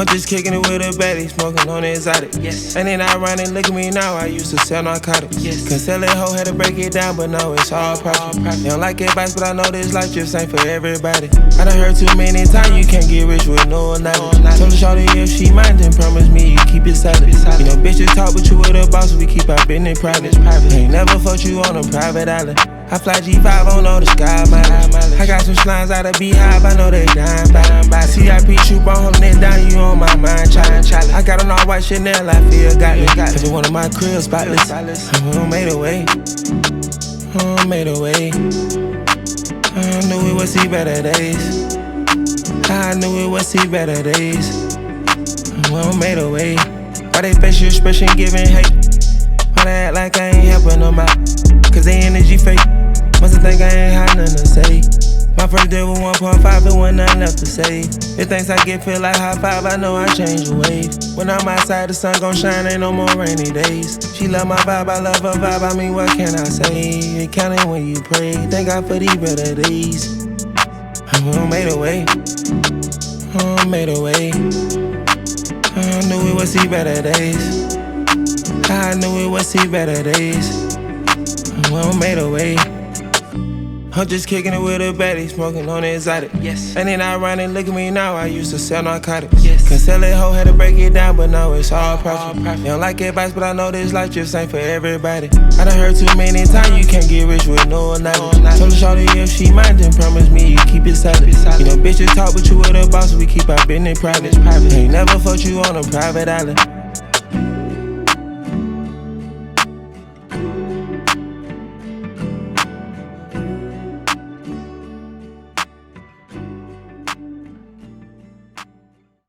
I'm just kicking it with a baddie, smoking on the exotic. Yes. And then I run and look at me now, I used to sell narcotics. Yes. Cause sell it hoe had to break it down, but no, it's all profit. They don't like advice, but I know this life just ain't for everybody. I done heard too many times you can't get rich with no knowledge. Told the shorty if she mind, then promise me you keep it silent. You know bitches talk, but you with a boss, we keep our business private. Ain't never fucked you on a private island. I fly G5 on all the sky mileage. I got some slimes out of Beehive, I know they dying by CIP troop, I'm holding it down, you on my mind, challenge. I got on all white Chanel, I feel got it. Every one of my cribs spotless. I made a way. I made a way. I knew we would see better days. I knew we would see better days. I made a way. Why they facial expression giving hate? Why they act like I ain't helping them out? Cause they energy fake. Must think I ain't had nothing to say. My first day was 1.5, it wasn't nothing left to say. If things I get feel like high five, I know I change the wave. When I'm outside, the sun gon' shine, ain't no more rainy days. She love my vibe, I love her vibe, I mean, what can I say? It counting when you pray, thank God for these better days. I made a way. I made a way. I knew we would see better days. I knew we would see better days. I made a way. I'm just kicking it with a baddie, smoking on the exotic. Yes. And then I run and look at me now, I used to sell narcotics. Yes. Cause sell it hoe had to break it down, but no, it's all profit. They don't like advice, but I know this life just ain't for everybody. I done heard too many times you can't get rich with no knowledge. Told the shorty if she mind, then promise me you keep it silent. You know bitches talk, but you with a boss, we keep our business private. Ain't never fucked you on a private island.